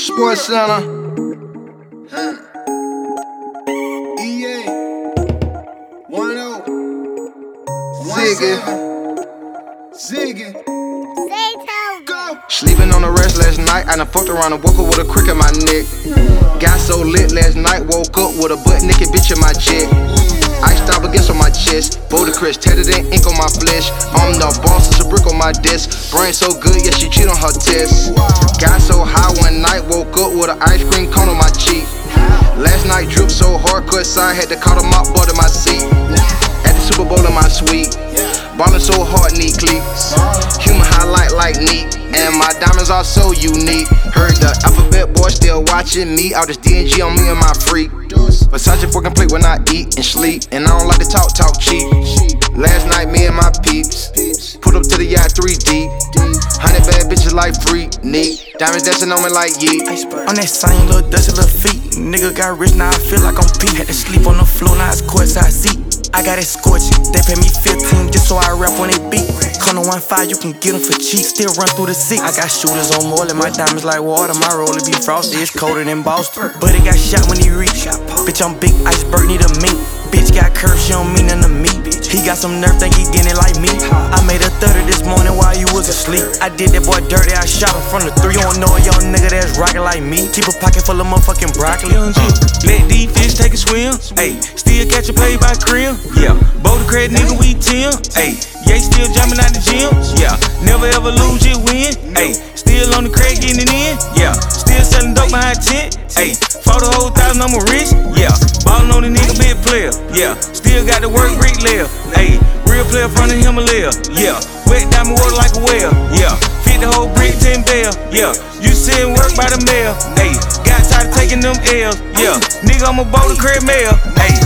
Sports Center. EA 10 Ziggy. Go. Sleeping on the rest last night. I done fucked around and woke up with a crick in my neck. Got so lit last night, woke up with a butt naked bitch in my jet. Iced out against on my chest. Bodacris tatted in ink on my flesh. I'm the boss, it's a brick on my desk. Brain so good, yeah, she cheat on her test. Got so high one night, woke up with an ice cream cone on my cheek. Last night dripped so hard, cut side, had to call the mop butt in my seat. At the Super Bowl in my suite. Ballin' so hard, neat cleats. Human highlight like neat. And my diamonds are so unique. Heard the alphabet boy still watching me. All this DNG on me and my freak. Versace fucking plate when I eat and sleep. And I don't like to talk cheap. Last night me and my peeps put up to the yacht 3 deep. 100 bad bitches like freak, neat. Diamonds dancing on me like yeet. On that same little dusty little feet. Nigga got rich, now I feel like I'm Pete. Had to sleep on the floor, now it's courtside seat. I got it scorching, they pay me 15 just so I rap when they beat. Come to 1-5, you can get them for cheap. Still run through the 6. I got shooters on more than my diamonds like water. My roller be frosty, it's colder than Boston. But it got shot when he reached. Bitch, I'm big iceberg, need a mink. Bitch got curves, she don't mean nothing to me. He got some nerve, think he getting it like me. I made a 30 this morning while you was asleep. I did that boy dirty, I shot him from the 3. You don't know a young nigga that's rockin' like me. Keep a pocket full of motherfucking broccoli. Let these fish take a swim. Ayy, still catch a play by crib. Yeah, Bodacris nigga, we 10. Ayy, yeah, still jumping out the gym. Yeah, never ever lose, just win. Ayy, still on the crack getting it in. Yeah, still selling dope behind tent. Ayy, for the whole 1,000, I'm a rich. Yeah, ballin' on the nigga, big player. Yeah, still got the work, brick layer. Ayy, real player from the Himalaya. Yeah, wet diamond water like a well. Yeah, fit the whole brick 10 bell. Yeah, you sit and work by the mail. Ayy, got tired of taking them L's. Yeah, nigga, I'm a Bodacris mail. Ayy.